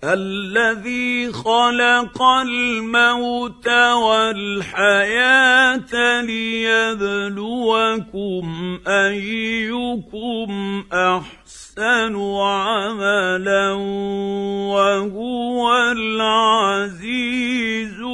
الذي خلق الموت والحياه ليبلوكم ايكم احسن عملا وهو العزيز